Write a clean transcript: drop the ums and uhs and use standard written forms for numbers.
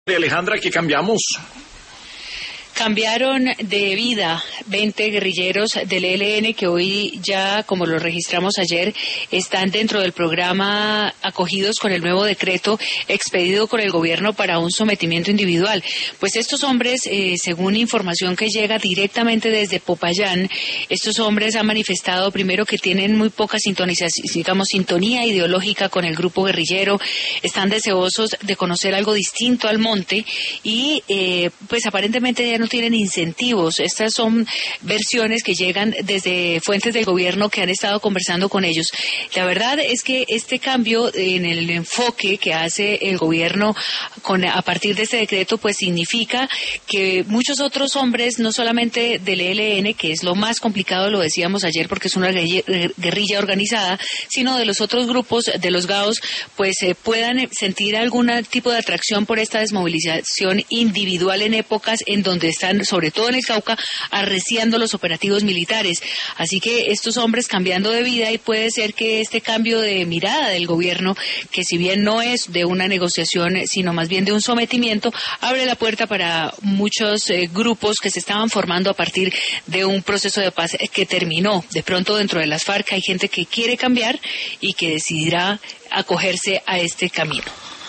Alejandra, ¿qué cambiamos? Cambiaron de vida 20 guerrilleros del ELN que hoy ya, como lo registramos ayer, están dentro del programa acogidos con el nuevo decreto expedido por el gobierno para un sometimiento individual. Pues estos hombres, según información que llega directamente desde Popayán, estos hombres han manifestado primero que tienen muy poca sintonía ideológica con el grupo guerrillero, están deseosos de conocer algo distinto al monte y pues aparentemente ya no tienen incentivos. Estas son versiones que llegan desde fuentes del gobierno que han estado conversando con ellos. La verdad es que este cambio en el enfoque que hace el gobierno a partir de este decreto, pues significa que muchos otros hombres, no solamente del ELN, que es lo más complicado, lo decíamos ayer porque es una guerrilla organizada, sino de los otros grupos, de los GAOs, pues puedan sentir algún tipo de atracción por esta desmovilización individual en épocas en donde están, sobre todo en el Cauca, arreciando los operativos militares. Así que estos hombres cambiando de vida, y puede ser que este cambio de mirada del gobierno, que si bien no es de una negociación, sino más bien de un sometimiento, abre la puerta para muchos grupos que se estaban formando a partir de un proceso de paz que terminó. De pronto dentro de las FARC hay gente que quiere cambiar y que decidirá acogerse a este camino.